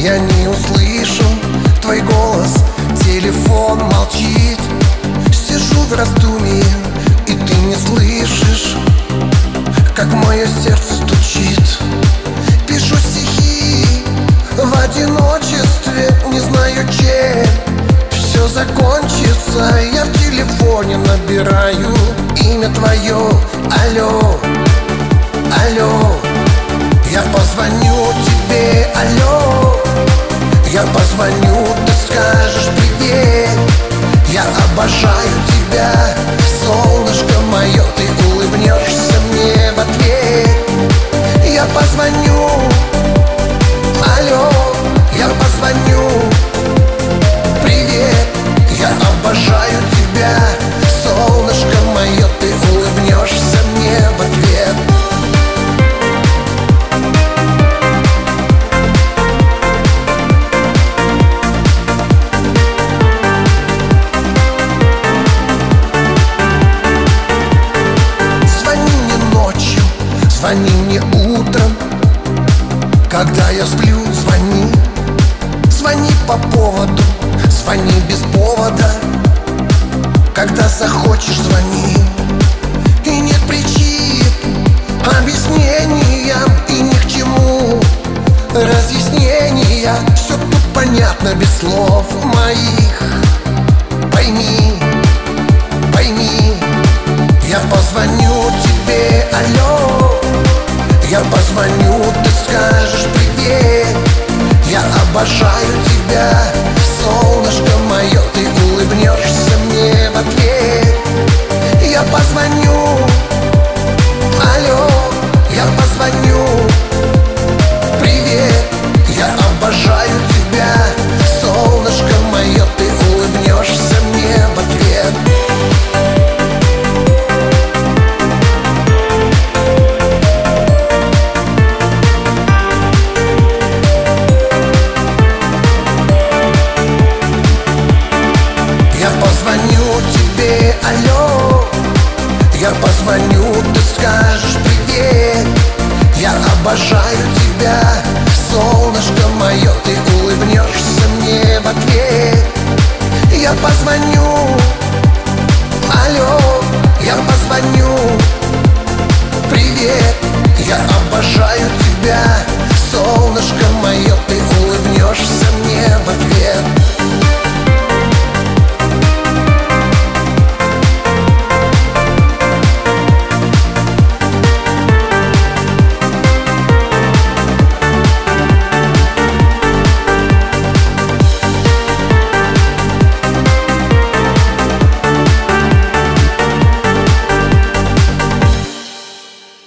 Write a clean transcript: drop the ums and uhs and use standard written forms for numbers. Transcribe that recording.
Я не услышу твой голос, телефон молчит. Сижу в раздумье, и ты не слышишь, как мое сердце стучит. Пишу стихи в одиночестве, не знаю, чем все закончится. Я в телефоне набираю имя твое. Алло, алло, я позвоню тебе, алло. Я позвоню, ты скажешь привет. Я обожаю тебя, солнышко мое. Ты улыбнешься мне в ответ. Я позвоню, алло, я позвоню, привет. Я обожаю тебя, солнышко мое. Ты улыбнешься мне в ответ. Звони мне утром, когда я сплю, звони. Звони по поводу, звони без повода. Когда захочешь, звони. И нет причин объяснениям, и ни к чему разъяснения. Все тут понятно без слов моих. Пойми, пойми, я позвоню тебе, алло. Я позвоню, ты скажешь привет. Я обожаю тебя, солнышко мое. Ты улыбнешься мне в ответ. Я позвоню, алло, я позвоню, привет. Я обожаю